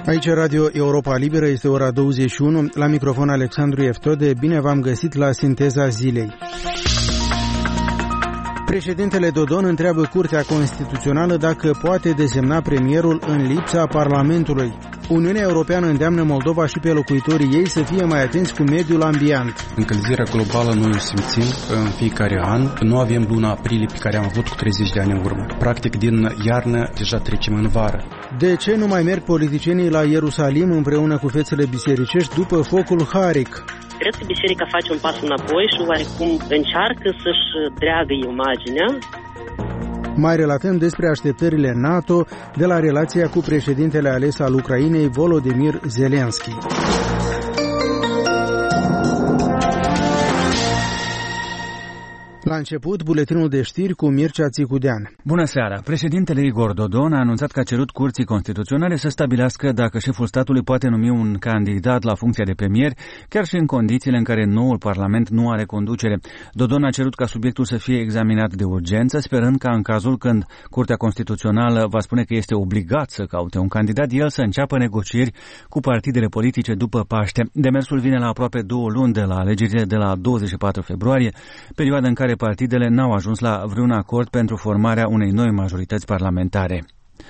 Aici Radio Europa Liberă, este ora 21, la microfon Alexandru Eftode, bine v-am găsit la Sinteza Zilei. Președintele Dodon întreabă Curtea Constituțională dacă poate desemna premierul în lipsa Parlamentului. Uniunea Europeană îndeamnă Moldova și pe locuitorii ei să fie mai atenți cu mediul ambient. Încălzirea globală noi o simțim în fiecare an. Nu avem luna aprilie pe care am avut cu 30 de ani în urmă. Practic din iarnă deja trecem în vară. De ce nu mai merg politicienii la Ierusalim împreună cu fețele bisericești după focul Harik? Cred că biserica face un pas înapoi și oarecum încearcă să-și dreagă imaginea. Mai relatăm despre așteptările NATO de la relația cu președintele ales al Ucrainei, Volodymyr Zelensky. La început, buletinul de știri cu Mircea Țicudean. Bună seara! Președintele Igor Dodon a anunțat că a cerut Curții Constituționale să stabilească dacă șeful statului poate numi un candidat la funcția de premier, chiar și în condițiile în care noul Parlament nu are conducere. Dodon a cerut ca subiectul să fie examinat de urgență, sperând ca în cazul când Curtea Constituțională va spune că este obligat să caute un candidat, el să înceapă negocieri cu partidele politice după Paște. Demersul vine la aproape 2 luni de la alegerile de la 24 februarie, perioada în care partidele n-au ajuns la vreun acord pentru formarea unei noi majorități parlamentare.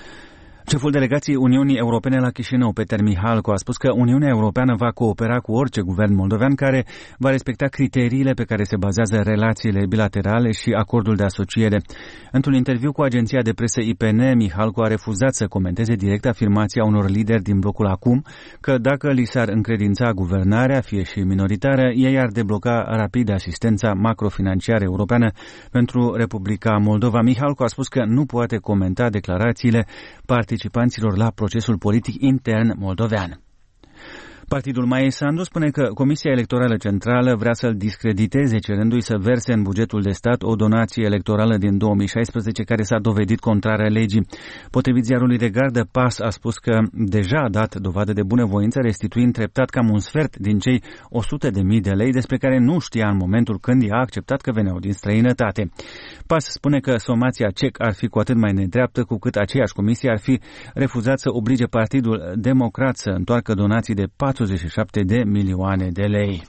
Șeful delegației Uniunii Europene la Chișinău, Peter Mihalco, a spus că Uniunea Europeană va coopera cu orice guvern moldovean care va respecta criteriile pe care se bazează relațiile bilaterale și acordul de asociere. Într-un interviu cu agenția de presă IPN, Mihalco a refuzat să comenteze direct afirmația unor lideri din blocul Acum că dacă li s-ar încredința guvernarea, fie și minoritară, ei ar debloca rapid asistența macrofinanciară europeană pentru Republica Moldova. Mihalco a spus că nu poate comenta declarațiile participanților la procesul politic intern moldovean. Partidul Maie Sandu spune că Comisia Electorală Centrală vrea să-l discrediteze, cerându-i să verse în bugetul de stat o donație electorală din 2016 care s-a dovedit contrară legii. Potrivit ziarului de gardă, PAS a spus că deja a dat dovadă de bunăvoință, restituind treptat cam un sfert din cei 100.000 de lei despre care nu știa în momentul când i-a acceptat că veneau din străinătate. PAS spune că somația CEC ar fi cu atât mai nedreaptă cu cât aceeași comisie ar fi refuzat să oblige Partidul Democrat să întoarcă donații de 47 de milioane de lei.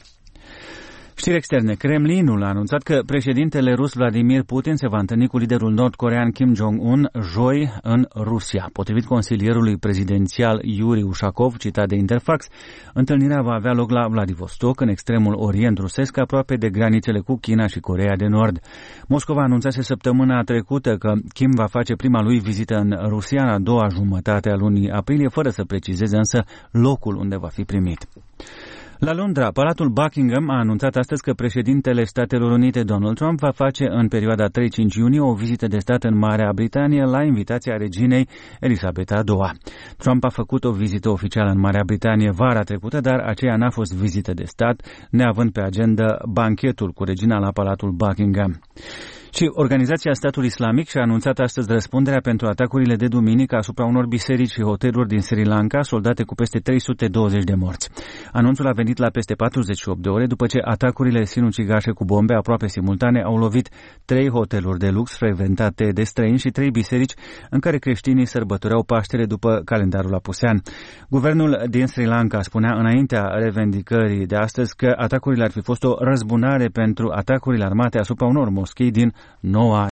Știri externe. Kremlinul a anunțat că președintele rus Vladimir Putin se va întâlni cu liderul nord-corean Kim Jong-un joi în Rusia. Potrivit consilierului prezidențial Yuri Ushakov, citat de Interfax, întâlnirea va avea loc la Vladivostok, în extremul orient rusesc, aproape de granițele cu China și Coreea de Nord. Moscova anunțase săptămâna trecută că Kim va face prima lui vizită în Rusia în a doua jumătate a lunii aprilie, fără să precizeze însă locul unde va fi primit. La Londra, Palatul Buckingham a anunțat astăzi că președintele Statelor Unite Donald Trump va face în perioada 3-5 iunie o vizită de stat în Marea Britanie la invitația reginei Elisabeta II. Trump a făcut o vizită oficială în Marea Britanie vara trecută, dar aceea n-a fost vizită de stat, neavând pe agenda banchetul cu regina la Palatul Buckingham. Și Organizația Statului Islamic și-a anunțat astăzi răspunderea pentru atacurile de duminică asupra unor biserici și hoteluri din Sri Lanka, soldate cu peste 320 de morți. Anunțul a venit la peste 48 de ore după ce atacurile sinucigașe cu bombe aproape simultane au lovit 3 hoteluri de lux frecventate de străini și 3 biserici în care creștinii sărbătoreau Paștele după calendarul apusean. Guvernul din Sri Lanka spunea înaintea revendicării de astăzi că atacurile ar fi fost o răzbunare pentru atacurile armate asupra unor moschei din Noua